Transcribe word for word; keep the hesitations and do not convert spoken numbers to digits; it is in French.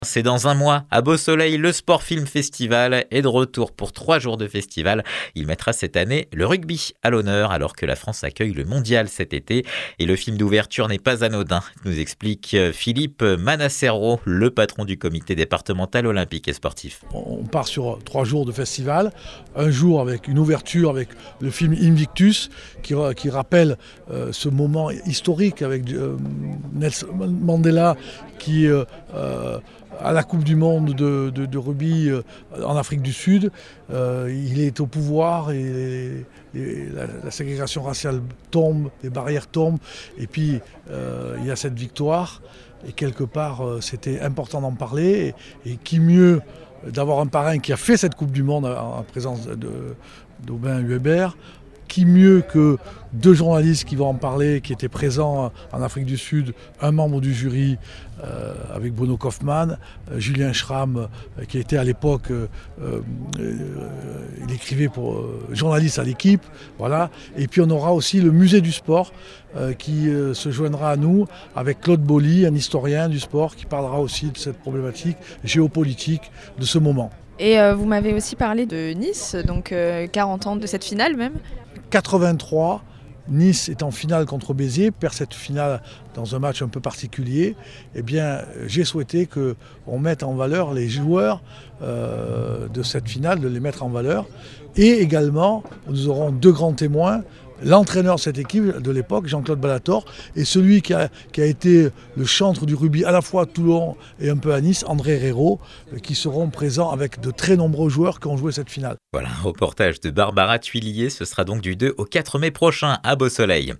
C'est dans un mois, à Beau Soleil, le Sport Film Festival est de retour pour trois jours de festival. Il mettra cette année le rugby à l'honneur alors que la France accueille le mondial cet été. Et le film d'ouverture n'est pas anodin, nous explique Philippe Manassero, le patron du comité départemental olympique et sportif. On part sur trois jours de festival, un jour avec une ouverture avec le film Invictus qui, qui rappelle euh, ce moment historique avec euh, Nelson Mandela qui euh, euh, à la Coupe du Monde de, de, de rugby euh, en Afrique du Sud, euh, il est au pouvoir et, et la, la ségrégation raciale tombe, les barrières tombent et puis euh, il y a cette victoire et quelque part euh, c'était important d'en parler et, et qui mieux d'avoir un parrain qui a fait cette Coupe du Monde en, en présence de, d'Aubin Hubert. Qui mieux que deux journalistes qui vont en parler, qui étaient présents en Afrique du Sud, un membre du jury euh, avec Bruno Kaufmann, euh, Julien Schramm, euh, qui était à l'époque, euh, euh, il écrivait pour euh, journaliste à l'équipe, voilà. Et puis on aura aussi le musée du sport euh, qui euh, se joindra à nous avec Claude Boly, un historien du sport, qui parlera aussi de cette problématique géopolitique de ce moment. Et euh, vous m'avez aussi parlé de Nice, donc euh, quarante ans de cette finale même. quatre-vingt-trois, Nice est en finale contre Béziers, perd cette finale dans un match un peu particulier. Eh bien, j'ai souhaité qu'on mette en valeur les joueurs euh, de cette finale, de les mettre en valeur. Et également, nous aurons deux grands témoins. L'entraîneur de cette équipe de l'époque, Jean-Claude Ballator, et celui qui a, qui a été le chantre du rugby à la fois à Toulon et un peu à Nice, André Herrero, qui seront présents avec de très nombreux joueurs qui ont joué cette finale. Voilà, un reportage de Barbara Tuillier, ce sera donc du deux au quatre mai prochain à Beau Soleil.